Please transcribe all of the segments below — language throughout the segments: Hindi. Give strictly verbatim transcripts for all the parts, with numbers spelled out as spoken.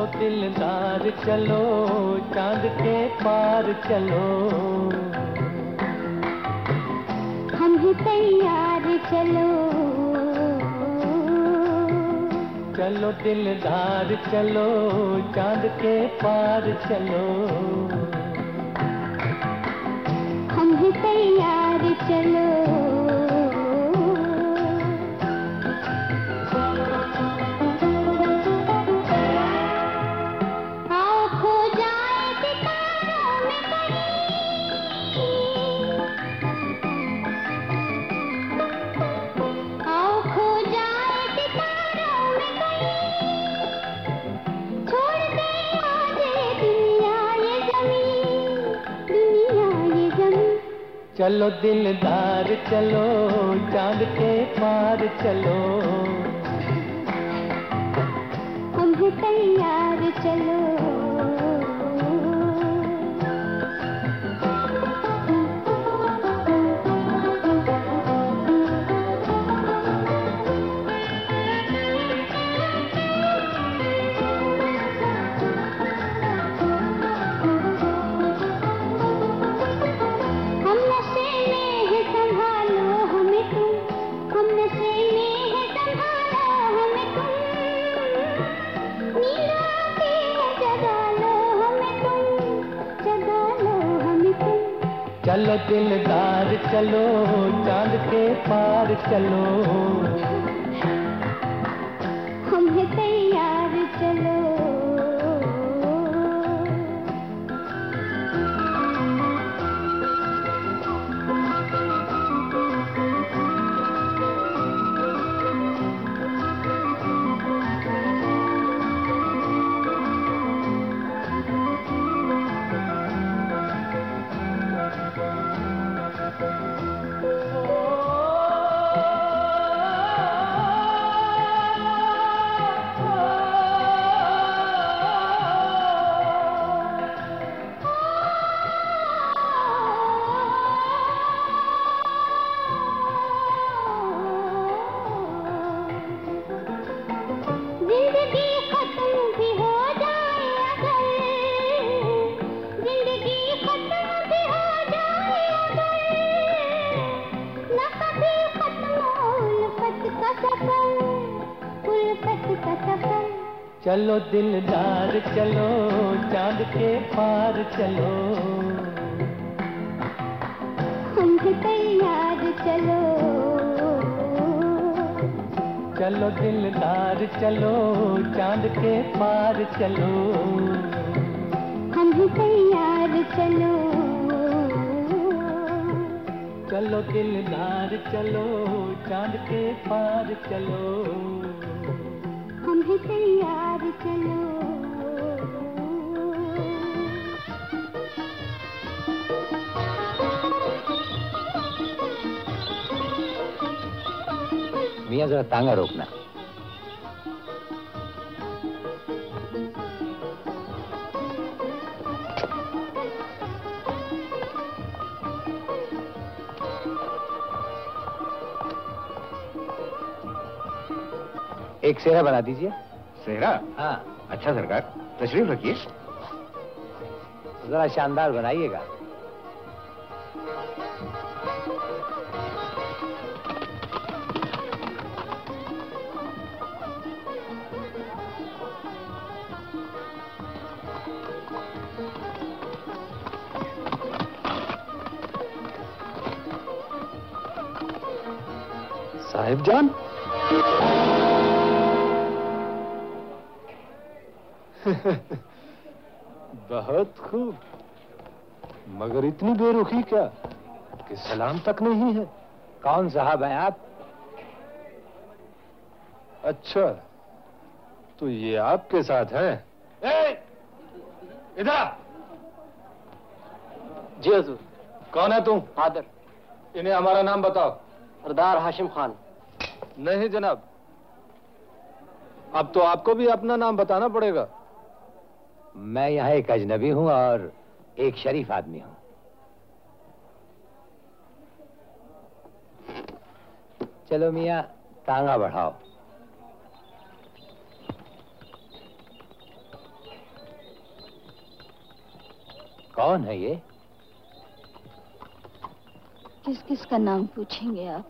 दिलदार चलो चांद के पार चलो, हम ही तैयार चलो। चलो दिलदार चलो चांद के पार चलो, हम ही तैयार चलो। चलो दिलदार चलो चांद के पार चलो, हम ही तैयार चलो। चलो दिलदार चलो चांद के पार चलो, हम ही तैयार चलो। चलो दिलदार चलो चांद के पार चलो, हम ही तैयार चलो। चलो दिलदार चलो चांद के पार चलो, हम ही तैयार चलो। चलो दिलदार चलो चांद के पार चलो, हम ही तैयार चलो। मियां जरा तांगा रोकना। एक सेहरा बना दीजिए। सेहरा? हाँ। अच्छा सरकार, तशरीफ रखिए। जरा शानदार बनाइएगा। साहिब जान, बहुत खूब, मगर इतनी बेरुखी क्या कि सलाम तक नहीं है। कौन साहब हैं आप? अच्छा, तो ये आपके साथ हैं? इधर। जी हजूर। कौन है तुम? हादर। इन्हें हमारा नाम बताओ। सरदार हाशिम खान। नहीं जनाब, अब तो आपको भी अपना नाम बताना पड़ेगा। मैं यहाँ एक अजनबी हूँ और एक शरीफ आदमी हूँ। चलो मियाँ, तांगा बढ़ाओ। कौन है ये? किस किस का नाम पूछेंगे आप?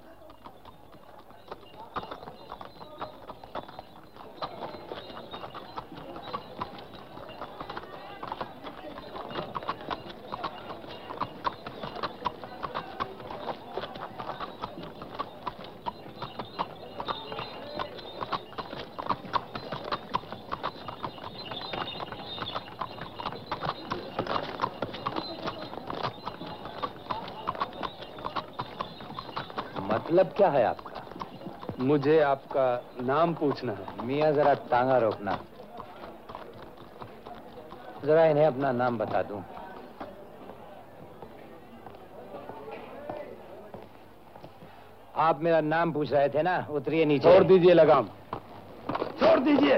मतलब क्या है आपका? मुझे आपका नाम पूछना है। मियाँ जरा टांगा रोकना, जरा इन्हें अपना नाम बता दूं। आप मेरा नाम पूछ रहे थे ना? उतरिए नीचे। छोड़ दीजिए लगाम, छोड़ दीजिए।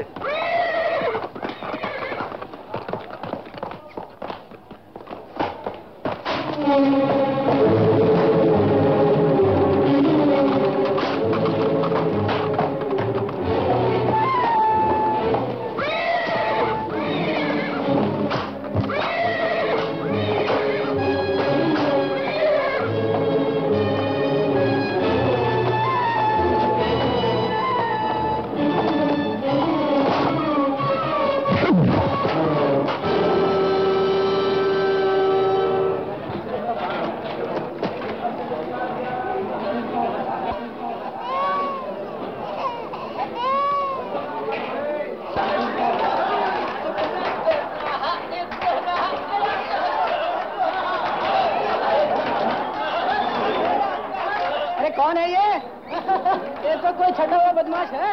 कौन है ये? ये तो कोई छठा हुआ बदमाश है।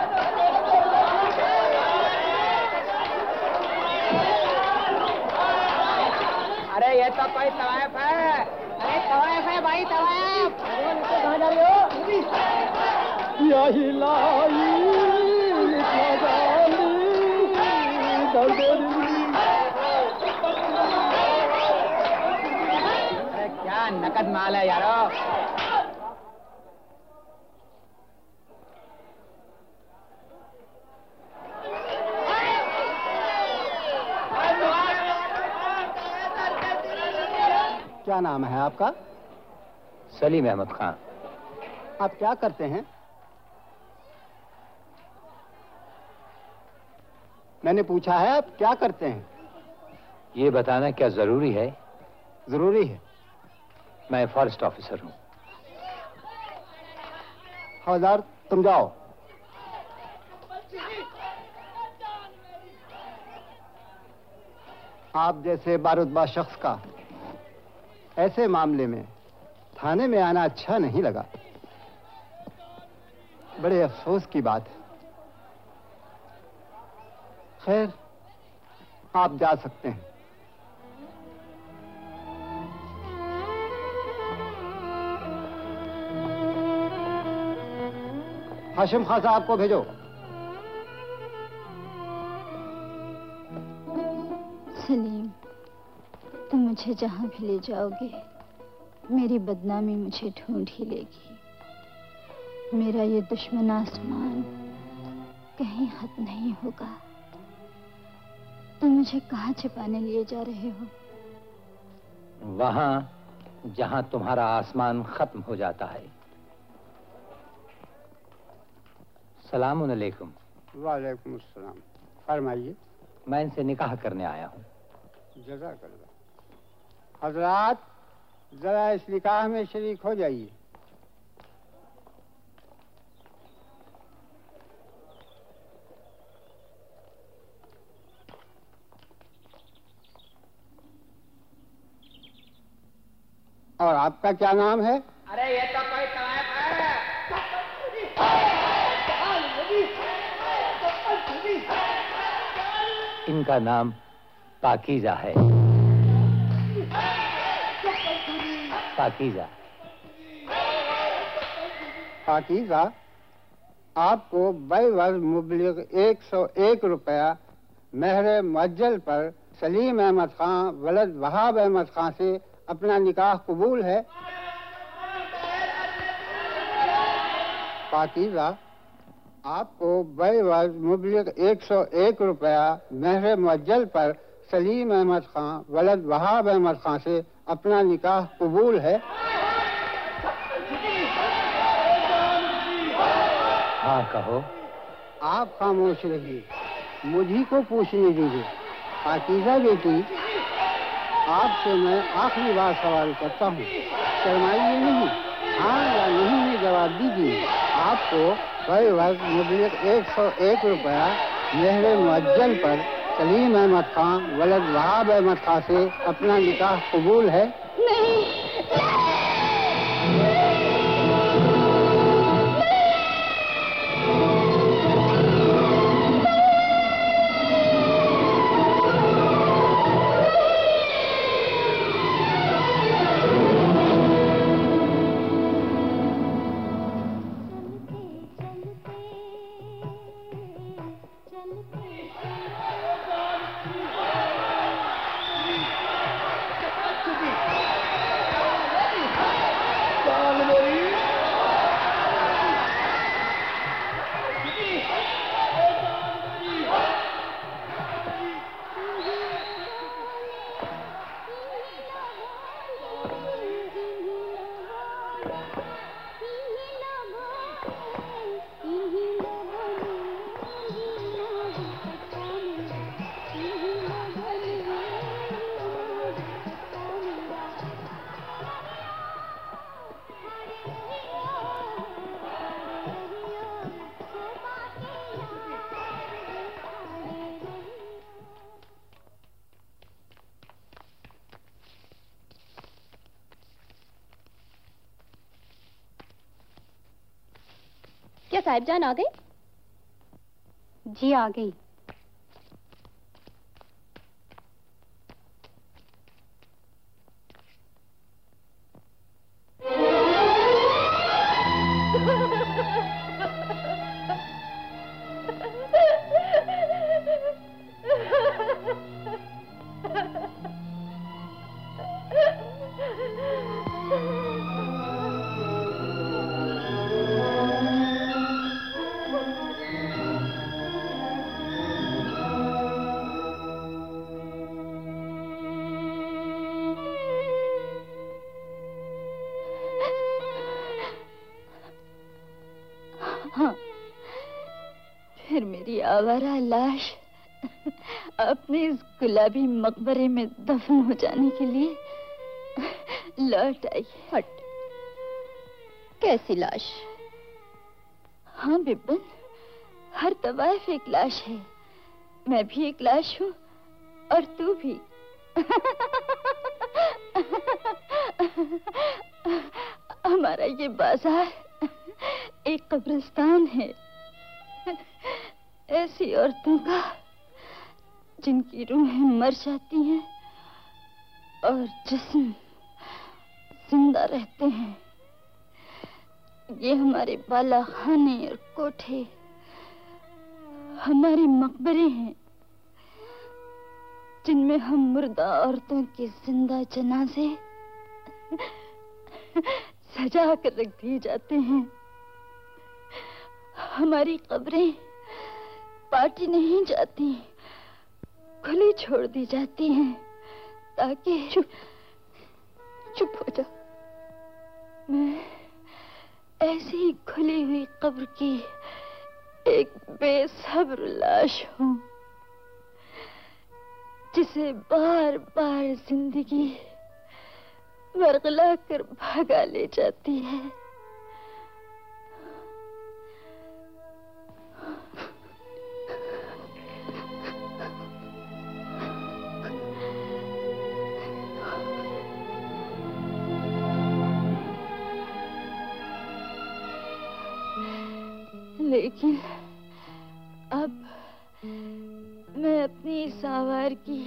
अरे ये तो कोई तवायफ है। अरे तवायफ है भाई, तवायफ। कहाँ जा रही हो? यही लाई अरे क्या नकद माल है यारो। क्या नाम है आपका? सलीम अहमद खान। आप क्या करते हैं? मैंने पूछा है आप क्या करते हैं? ये बताना क्या जरूरी है? जरूरी है। मैं फॉरेस्ट ऑफिसर हूँ। हवलदार तुम जाओ। आप जैसे बारूदबाज शख्स का ऐसे मामले में थाने में आना अच्छा नहीं लगा। बड़े अफसोस की बात है। खैर आप जा सकते हैं। हाशिम खान साहब को भेजो। सलीम, तुम मुझे जहां भी ले जाओगे मेरी बदनामी मुझे ढूंढ ही लेगी। मेरा ये दुश्मन आसमान कहीं खत्म नहीं होगा। तुम मुझे कहाँ छिपाने लिए जा रहे हो? वहां जहां तुम्हारा आसमान खत्म हो जाता है। सलाम अलैकुम। वालेकुम अस्सलाम। फरमाइए। मैं इनसे निकाह करने आया हूँ। जज़ाकल्लाह। हजरात जरा इस निकाह में शरीक हो जाइए। और आपका क्या नाम है? अरे ये तो कोई तवायफ है। इनका नाम पाकीजा है। पाकीजा। पाकीजा, आपको बवज़ मुबलिग एक सौ एक रुपया मेहर मुअज्जल पर सलीम अहमद खान वलद वहाब अहमद खान से अपना निकाह कबूल है। पाकीजा, आपको बवज़ मुबलिग एक सौ एक रुपया मेहर मुअज्जल पर सलीम अहमद खान वलद वहाब अहमद खान से अपना निकाह कबूल है? हाँ कहो। आप खामोश रहिए, मुझी को पूछने दीजिए। पाकीज़ा बेटी, आपसे मैं आखिरी बार सवाल करता हूँ, शर्माइए नहीं, हाँ या नहीं में जवाब दीजिए। आपको वही वर्ग मुबलिग एक सौ एक रुपया मेहर मुअज्जल पर सलीम अहमद खान वलद वहाब अहमद खान से अपना निकाह कबूल है? नहीं। क्या साहिबजान आ गई? जी आ गई। हाँ, फिर मेरी आवारा लाश अपने इस गुलाबी मकबरे में दफन हो जाने के लिए लौट आई। हट, कैसी लाश? हाँ बिब्बन, हर तवाइफ एक लाश है। मैं भी एक लाश हूँ और तू भी। हमारा ये बाजार एक कब्रिस्तान है, ऐसी औरतों का जिनकी रूहें मर जाती हैं और जिस्म जिंदा रहते हैं। ये हमारे बाला खाने और कोठे हमारे मकबरे हैं, जिनमें हम मुर्दा औरतों के जिंदा जनाजे सजा कर रख दिए जाते हैं। हमारी कब्रें पाटी नहीं जाती, खुली छोड़ दी जाती हैं, ताकि चुप चुप हो जा। मैं ऐसी ही खुली हुई कब्र की एक बेसब्र लाश हूँ, जिसे बार बार जिंदगी वरगला कर भागा ले जाती है। लेकिन अब मैं अपनी इस आवार की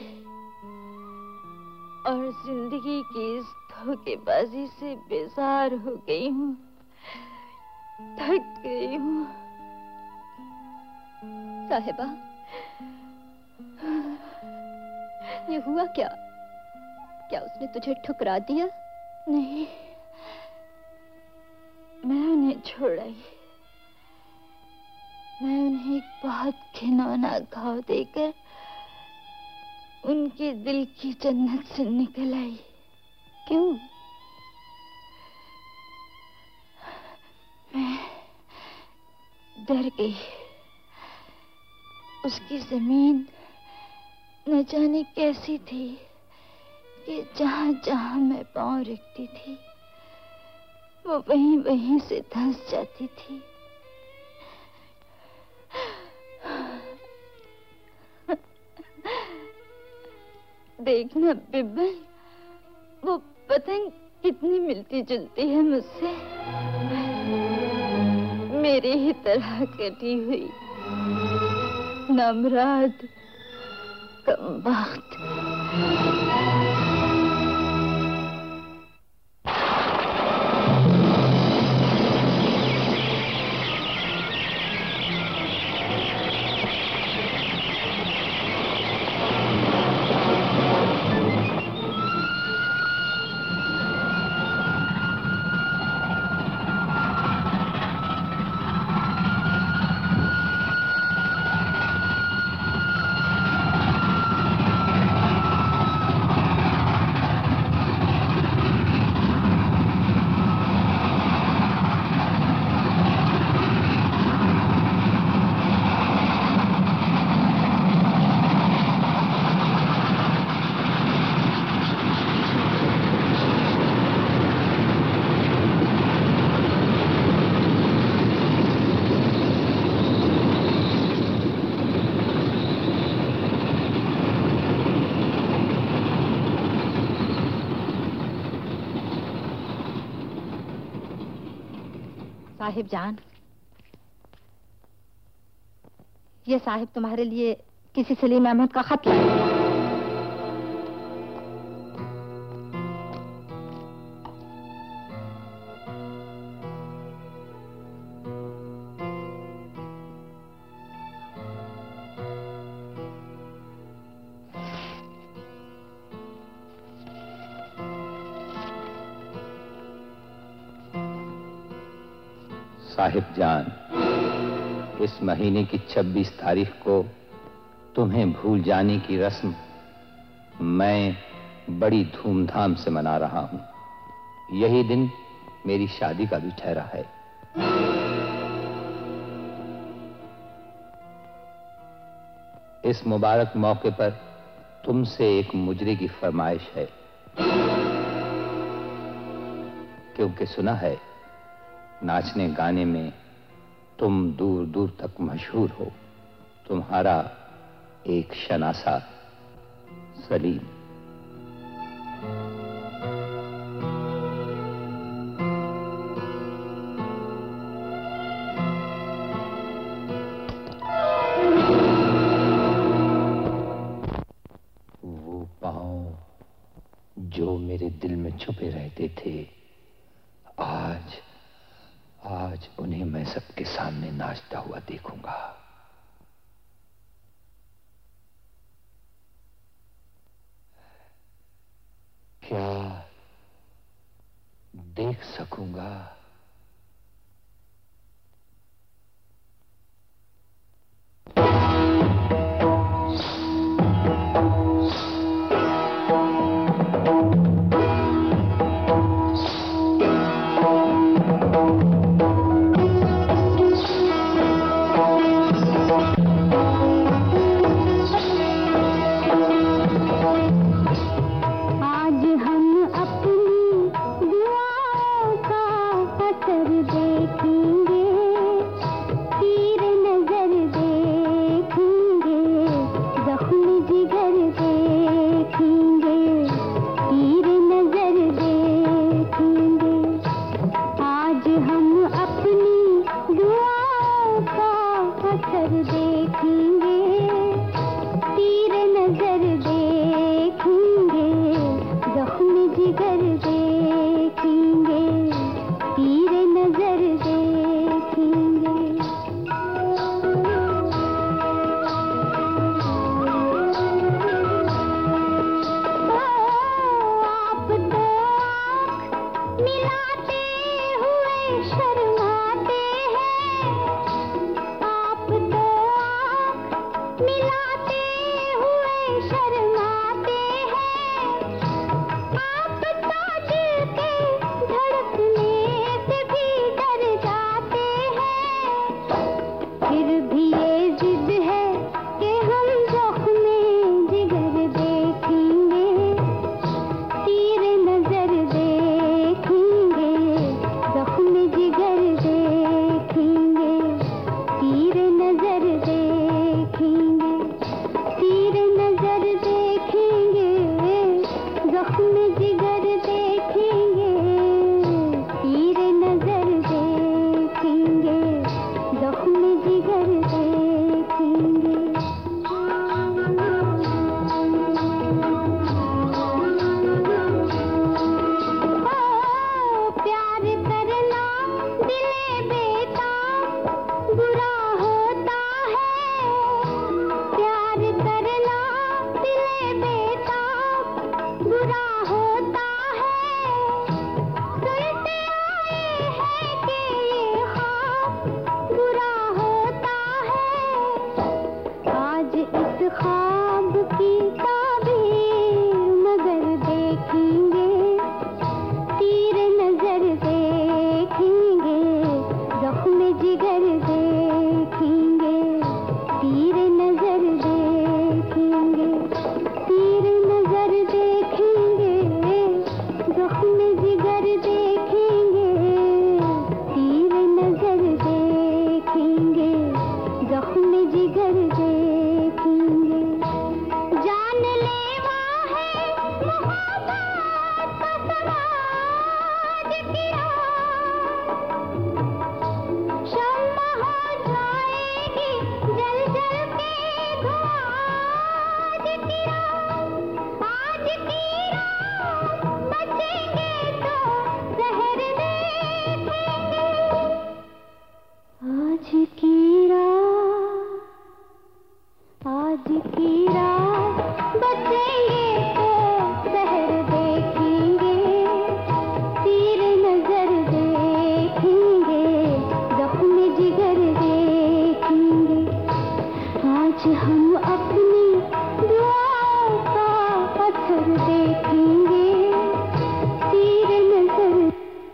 और जिंदगी की इस धोखेबाजी से बेजार हो गई हूँ, थक गई हूँ। साहिबा, ये हुआ क्या? क्या उसने तुझे ठुकरा दिया? नहीं, मैं उन्हें छोड़ आई। मैं उन्हें एक बहुत घिनौना घाव देकर उनके दिल की जन्नत से निकल आई। क्यों? मैं डर गई। उसकी जमीन न जाने कैसी थी कि जहां जहां मैं पांव रखती थी वो वहीं वहीं से धंस जाती थी। देखना बिब्बन, वो पतंग कितनी मिलती जुलती है मुझसे, मेरी ही तरह कटी हुई, नामराद, कमबख्त। साहिब जान, ये साहिब तुम्हारे लिए किसी सलीम अहमद का खत लाए। साहिब जान, इस महीने की छब्बीस तारीख को तुम्हें भूल जाने की रस्म मैं बड़ी धूमधाम से मना रहा हूं। यही दिन मेरी शादी का भी ठहरा है। इस मुबारक मौके पर तुमसे एक मुजरे की फरमाइश है, क्योंकि सुना है नाचने गाने में तुम दूर दूर तक मशहूर हो। तुम्हारा एक शनासा सलीम। वो पांव जो मेरे दिल में छुपे रहते थे, आज आज उन्हें मैं सबके सामने नाचता हुआ देखूंगा। क्या देख सकूंगा? शर्माते हैं आप तो जिगर देखेंगे। ओ प्यार करना दिले बेताब बुरा होता है, प्यार करना दिले बेताब बुरा होता है। सुनते आए हैं कि ये ख्वाब बुरा होता है। आज इस ख्वाब की ताबीर मगर देखेंगे, तीर नजर देखेंगे, जख्म जिगर देखेंगे, तीर नजर देखेंगे, तीर नजर देखेंगे, जख्म जिगर देखेंगे, तीर नजर देखेंगे, जख्म जिगर देखेंगे। जानलेवा है मोहब्बत का समाज की राह, शम्मा हो जाएगी जल जल के धुआं आज की राह। आज की रात बचेंगे तो जहर देखेंगे। आज की रात, आज की रात बचेंगे तो जहर देखेंगे, तीर नजर देखेंगे, जख्म जिगर देखेंगे। आज हम अपनी दुआओं का असर देखेंगे, तीर नजर।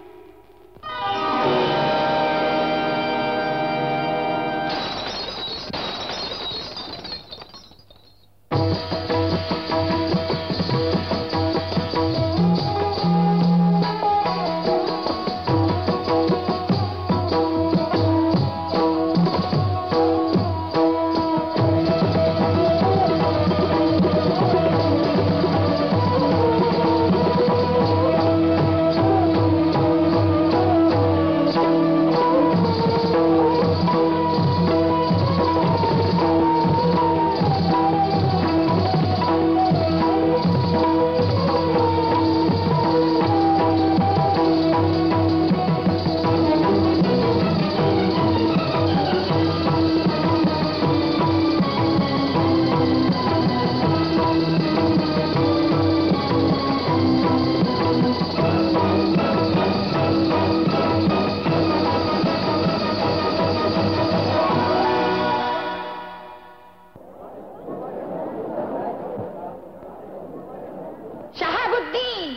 शहाबुद्दीन,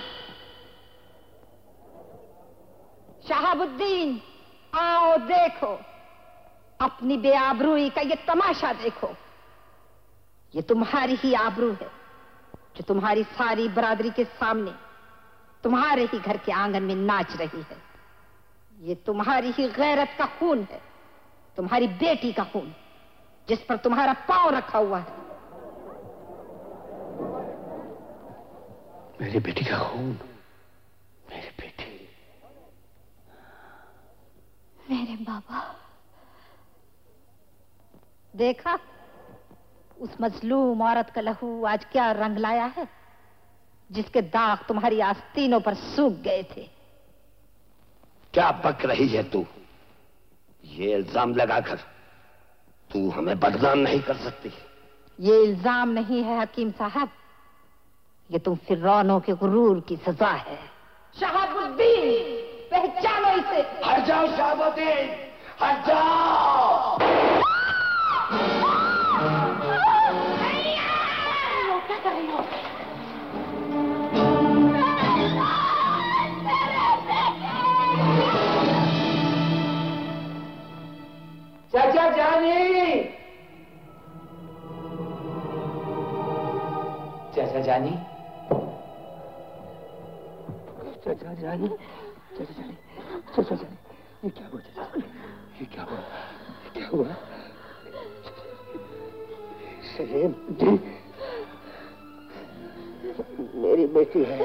शहाबुद्दीन, आओ देखो, अपनी बेआबरूई का ये तमाशा देखो। ये तुम्हारी ही आबरू है जो तुम्हारी सारी बरादरी के सामने तुम्हारे ही घर के आंगन में नाच रही है। ये तुम्हारी ही गैरत का खून है, तुम्हारी बेटी का खून, जिस पर तुम्हारा पांव रखा हुआ है। मेरी बेटी का खून, मेरी बेटी, मेरे बाबा। देखा उस मजलूम औरत का लहू आज क्या रंग लाया है, जिसके दाग तुम्हारी आस्तीनों पर सूख गए थे। क्या बक रही है तू? ये इल्जाम लगाकर तू हमें बदनाम नहीं कर सकती। ये इल्जाम नहीं है हकीम साहब, ये तुम फिरौनों के गुरूर की सजा है। शहाबुद्दीन, पहचानो इसे। हट जाओ शहाबुद्दीन, हट जाओ। क्या कर रही हो? चाचा जानी, चाचा जानी, चाचा जानी, चाचा जानी, चाचा जानी, ये क्या हुआ चाचा? ये क्या हुआ? क्या हुआ? सलीम जी, मेरी बेटी है।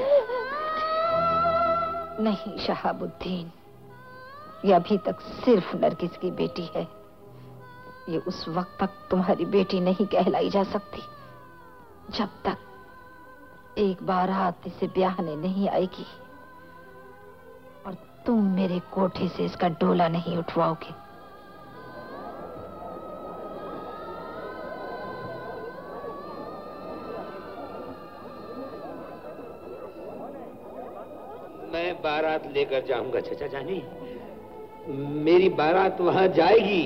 नहीं शहाबुद्दीन, ये अभी तक सिर्फ नरगिस की बेटी है, ये उस वक्त तक तुम्हारी बेटी नहीं कहलाई जा सकती जब तक एक बार हाथ इसे ब्याहने नहीं आएगी और तुम मेरे कोठे से इसका डोला नहीं उठवाओगे। मैं बारात लेकर जाऊंगा चाचा जानी, मेरी बारात वहां जाएगी।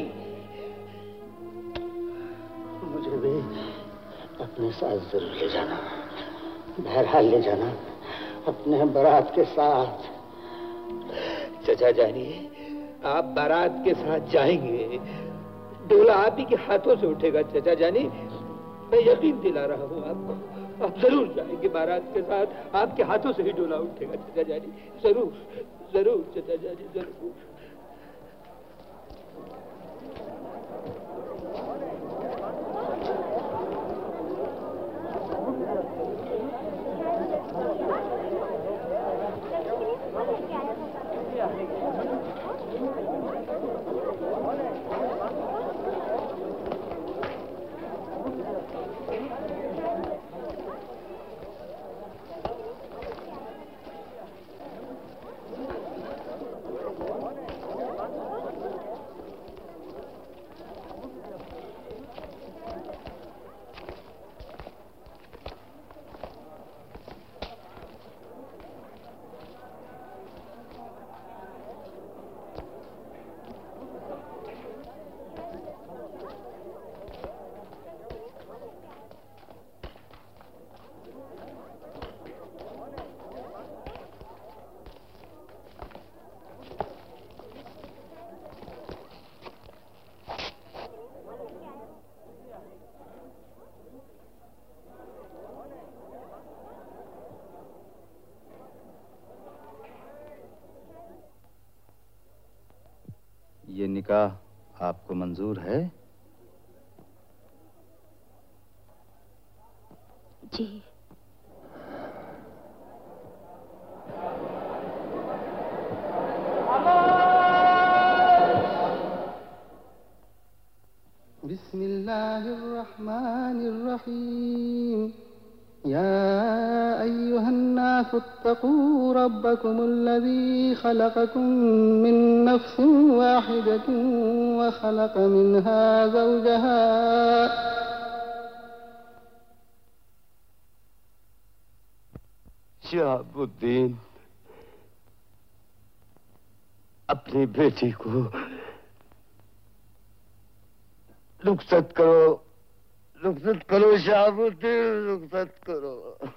मुझे भी अपने साथ जरूर ले जाना, बहरहाल ले जाना अपने बारात के साथ। चाचा जानी, आप बारात के साथ जाएंगे, डोला आप ही के हाथों से उठेगा चाचा जानी, मैं यकीन दिला रहा हूँ आपको। आप जरूर जाएंगे बारात के साथ, आपके हाथों से ही डोला उठेगा चाचा जानी, जरूर जरूर चाचा जानी जरूर। ये निकाह आपको मंजूर है? जी। बिस्मिल्लाहिर्रहमानिर्रहीम। या अय्युहन्नास इत्तक़ू रब्बकुमुल्लज़ी ख़लक़कुम मिन नफ़्सिन वाहिदतिन व ख़लक़ मिन्हा ज़ौजहा। शहाबुद्दीन अपनी बेटी को रुखसत करो, रुखसत करो शहाबुद्दीन, रुखसत करो।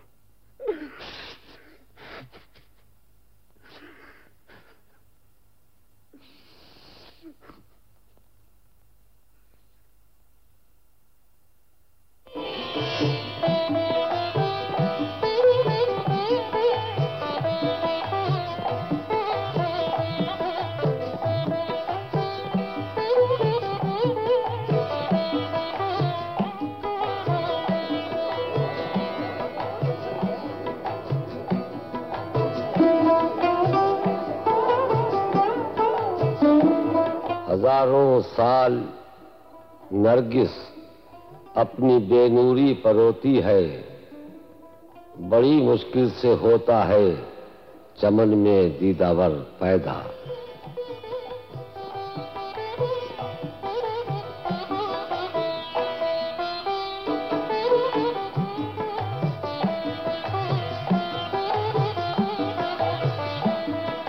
हजारों साल नरगिस अपनी बेनूरी पर रोती है, बड़ी मुश्किल से होता है चमन में दीदावर पैदा।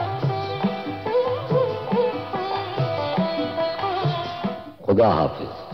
खुदा हाफिज।